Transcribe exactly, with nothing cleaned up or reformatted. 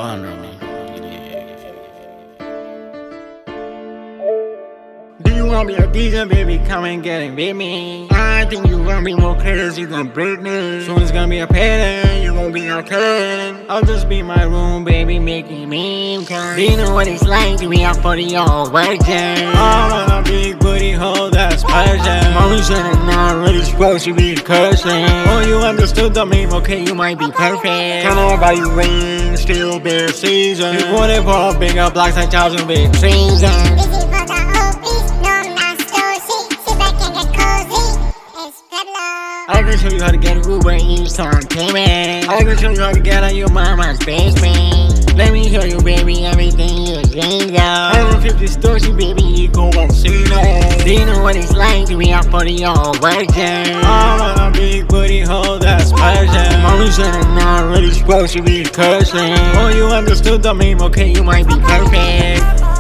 under me. Do you want me a decent baby? Come and get it, baby. I think you gonna be more crazy than Britney. Soon it's gonna be a payday, you gon' be okay. I'll just be in my room, baby, making me cry. Do you know what it's like to be a forty-year-old virgin? I'm on a big booty hole that's passion. Mommy said I'm not really supposed to be cursing. Oh, you understood the meme, okay, you might be perfect. Turn on by you rain, still bare season. You wanted for a bigger blocks like thousand big season. I can show you how to get a Uber Eats on payment. I can show you how to get out your mama's basement. Let me show you, baby, everything you dreamed of. one hundred fifty stores, you baby, you go won't see no. Do you know what it's like to be a forty-year-old virgin? I'm on a big booty hole that's passion. Mommy said I'm not really supposed to be cursing. Oh, you understood the meme, okay, you might be perfect.